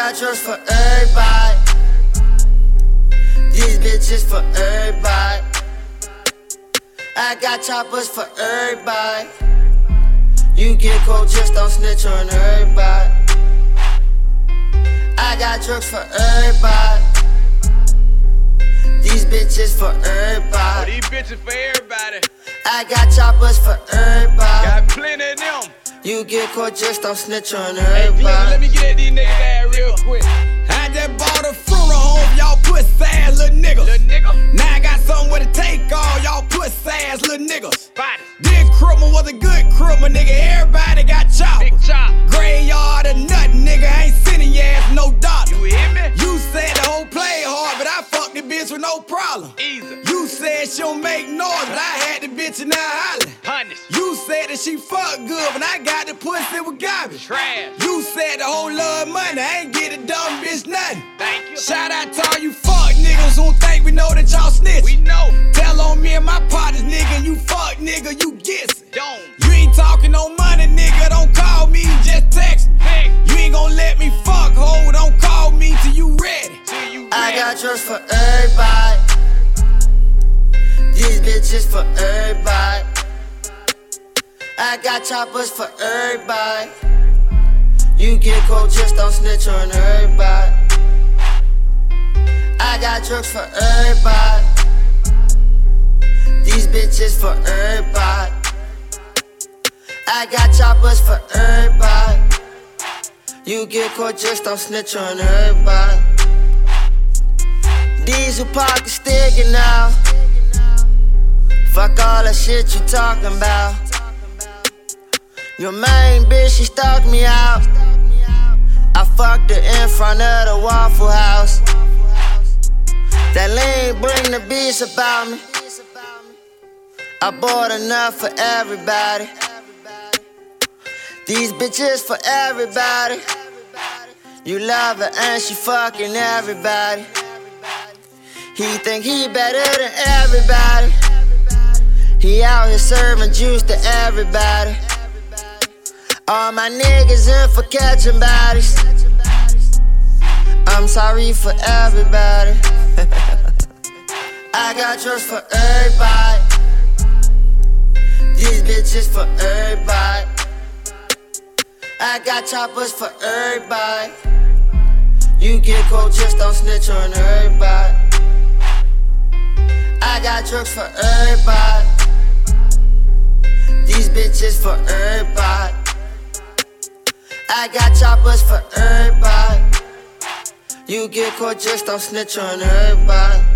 got drugs for everybody. These bitches for everybody. I got choppers for everybody. You get cold, just don't snitch on everybody. I got drugs for everybody. These bitches for everybody. Oh, these bitches for everybody. I got choppers for everybody. Got plenty of them. You get caught, just don't snitch on Hey, everybody. let me get at these niggas ass real quick. I just bought a funeral home, y'all pussy ass little niggas. Little nigga. Now I got somewhere to take all y'all pussy ass little niggas. Body. This criminal was a good criminal, nigga. Everybody got choppers. Big chop. Graveyard of nothing, nigga. I ain't sending your ass no dollar. You hear me? You said the whole play hard, but I fucked the bitch with no problem. Easy. You said she don't make noise, but I had the bitch in there hollering. Honest. You said that she fucked good, but I got the pussy with garbage. Trash. You said the whole love money, I ain't get a dumb bitch nothing. Thank you. Shout out to all you fuck niggas who think we know that y'all snitch. We know. Tell on me and my partners, nigga, and you fuck nigga, you guess it. Don't. You ain't talking no money, nigga, don't call me, just text me. Hey. You ain't gon' let me fuck, ho, don't call me till you ready. Till you I ready. got drugs for everybody. These bitches for everybody. I got choppers for everybody. You get cold, just don't snitch on everybody. I got drugs for everybody. These bitches for everybody. I got choppers for everybody. You get caught, just don't snitch on everybody. Diesel pockets sticking out. Fuck all that shit you talking about. Your main bitch, she stalked me out. I fucked her in front of the Waffle House. That lean bring the beats about me. I bought enough for everybody. These bitches for everybody. You love her and she fucking everybody. He think he better than everybody. He out here serving juice to everybody. All my niggas in for catching bodies. I'm sorry for everybody. I got drugs for everybody. These bitches for everybody. I got choppers for everybody. You get cold, just don't snitch on everybody. I got drugs for everybody. These bitches for everybody. I got choppers for everybody. You get caught, just don't snitch on everybody.